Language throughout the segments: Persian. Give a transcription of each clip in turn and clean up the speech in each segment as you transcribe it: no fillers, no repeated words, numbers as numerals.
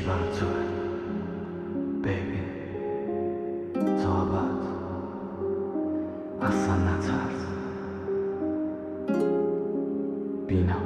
یکی برای توه بیبی، تا بعد اصلا نترس. بینم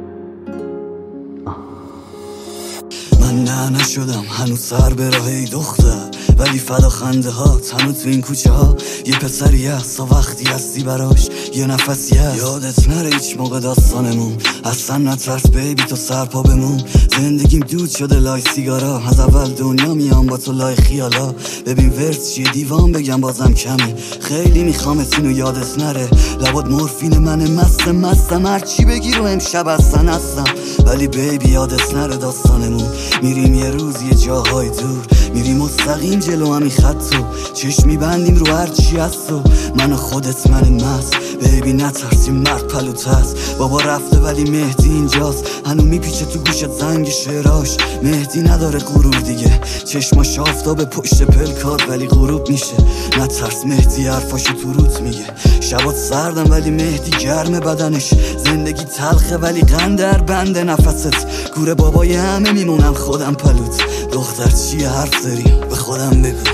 من نه نشدم هنوز سر به راه ای دختر، ولی فدا خنده هات هنوز تو این کوچه ها یه پسری هست تا وقتی هستی براش یه نفسی هست. یادت نره هیچ موقع داستانمون، اصلا نترس بیبی تو سرپا بمون. زندگیم دود شده لای سیگارا، از اول دنیا میام با تو لای خیالا. ببین ورس چیه دیوان بگم بازم کمه، خیلی میخوامت اینو یادت نره. لبات مورفین منه مستم هرچی بگی رو امشب اصلا هستم. ولی بیبی یادت نره داستانمون، میریم یه روز یه جاهای دور، میریم مستقیم جلو همین خطو، چشم میبندیم رو هرچی هست و من و خودت من مست. بیبی نترسیم مرد پلوت هست، بابا رفته ولی مهدی اینجاست، هنو میپیچه تو گوشت زنگ شعراش. مهدی نداره غرور دیگه، چشماش آفتاب پشت پلکات ولی غروب میشه. نترس مهدی حرفاشو تو روت میگه، شبات سردم ولی مهدی گرم بدنش. زندگی تلخه ولی قندر بنده نفست، گوره بابای همه میمونم خودم پلوت. دختر چیه حرف داریم به خودم بگو.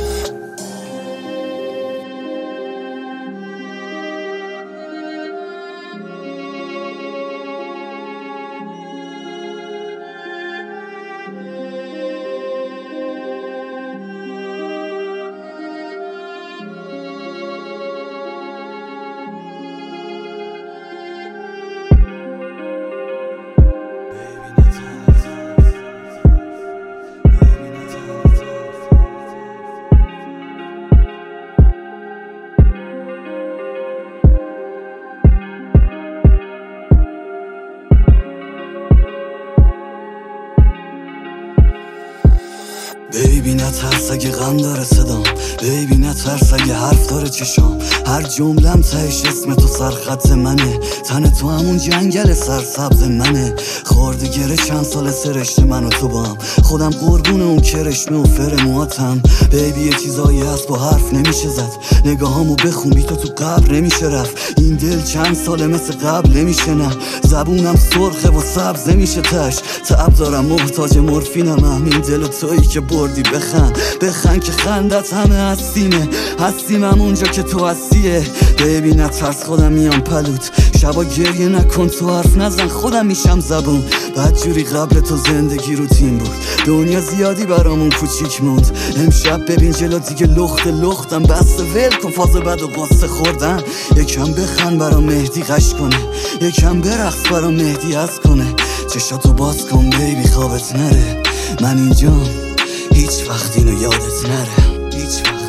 بیبی نترس اگه غم داره صدام، بیبی نترس اگه حرف داره چشام. هر جملم تهش اسم تو سرخط منه، تن تو همون جنگل سرسبز منه. خورده گره چند سال سرشته من و تو با هم، خودم قربون اون کرشمه و فر مواتم. بیبی یه چیزایی هست با حرف نمیشه زد، نگاهامو بخون بی تو قبر نمیشه رفت. این دل چند ساله مثل قبل نمیشه نه، زبونم سرخه و سبز نمیشه تش. تعب دارم محتاج مورفینم، همین دل و تویی که بردی. بخند که خندت همه هستیم همونجا که تو هستیه. بیبی نترس خودم میام پلوت، شبا گریه نکن تو حرف نزن خودم میشم زبون. بدجوری قبل تو زندگی روتین بود، دنیا زیادی برامون کوچیک موند. امشب ببین جلو دیگه لختم بسته ول کن فاز بد و قصه خوردن. یکم بخند برا مهدی قش کنه، یکم برقص برا مهدی هست کنه. چشاتو باز کن بیبی خوابت نره، من اینجام هیچ وقت اینو یادت نره، هیچ وقت.